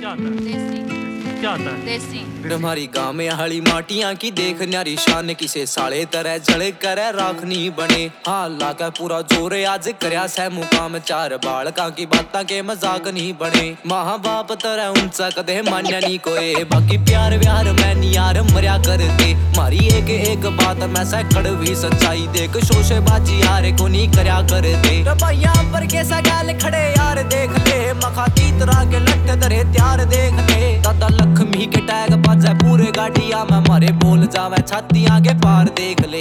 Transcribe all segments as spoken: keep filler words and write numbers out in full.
क्या आता है? देसी क्या आता है? देसी हमारी गाँव में हली माटियां की देख न्यारी शान, किसे साले तरह जड़े करे राखनी बने। हाँ लाके पूरा जोरे आज करया सै मुकाम, चार बालका की बाता के मजाक नहीं बने। माँ बाप तरह उनसा कदे मान्या नहीं कोई, बाकी प्यार व्यार मैं नहीं यार मरिया करते। मारी एक एक बात मैं सै कड़वी सच्चाई देख, शोशे बाजी यार को नहीं करया करते। रबाइया पर के सगाल खड़े यार देख ले, मखाती तरह के लट्टे दरे त्यार देख ले। दादा लक्ष्मी के टैग बाजे पूरे गाड़िया में मारे बोल जावे छातियां के पार देख ले।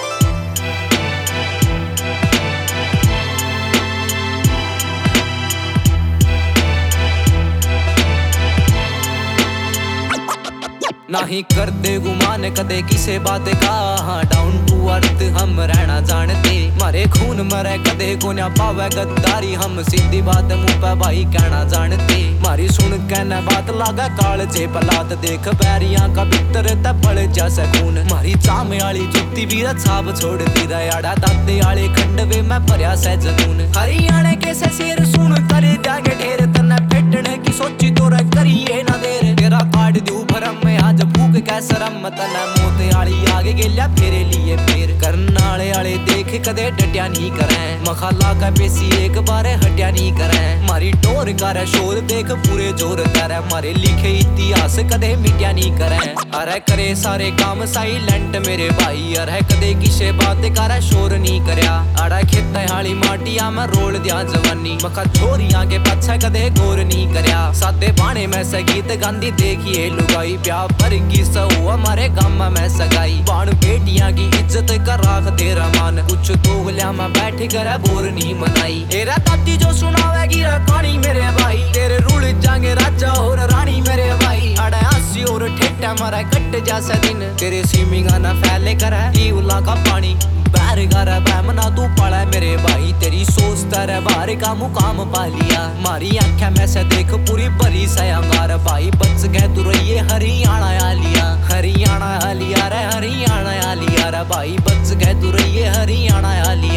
नहीं करते गुमान कदे किसे बात का, हाँ डाउन टू अर्थ हम रहना जानते। मारे खून मरे कदे को ना पावे गद्दारी, हम सीधी बात मुंह पे भाई कहना जानते। मारी सुन कहना बात लागा काल जे पलात, देख बैरियां का भीतर ते पड़ जैसे खून। मारी चामे आली जुत्ती भी छाप छोड़ दी रयाड़ा, दाते आले खंडवे में भरया से जतून। हरियाणे के से शेर सुन कर जागे ढेर, तने फेटने की सोची तो रे करिए ना देर। तेरा काट दू भरम में आज भूख कैसे रम, तना मोते आली आगे गेल्या फेरे लिए फेर। करनाले आले देख कदे डटिया नहीं करें, मखाला का पेसी एक बार हटिया नहीं करें। मारी टोर कर शोर देख पूरे जोर करे, मारे लिखे इतिहास कदे मिटिया नहीं करें। अरे करे सारे काम साइलेंट मेरे भाई, अरे कदे किसे बात करे शोर नहीं करया। अड़ा खेत हाली माटिया में रोल दिया जवानी, मखा छोरियां के पछे कदे गोर नहीं करया। सादे बाणे में से गीत गांधी देखिए लुगाई, प्यार पर की सौ हमारे गाँव में सगाई। बाण बेटियां की इज्जत कर राख दे रमान, कुछ दोगलिया में बैठ कर बोर नहीं मनाई। तेरा दादी जो सुनावेगी कहानी मेरे भाई, तेरे रूल जाएंगे राजा और रानी मेरे भाई। अड़ा आसी और ठेठा मारा कट जैसा दिन, तेरे सीमिंगा ना फैले कर उला का पानी। बैर कर बैमना तू पड़ा मेरे भाई, तेरी सोच तेरे बार का मुकाम पा लिया। मारी आंखें में से देख पूरी भरी से अंगार, भाई बच गए तू रहिए हरियाणा आलिया। हरियाणा आलिया रे हरियाणा आलिया रे, भाई बच गए तू रहिए हरियाणा आलिया।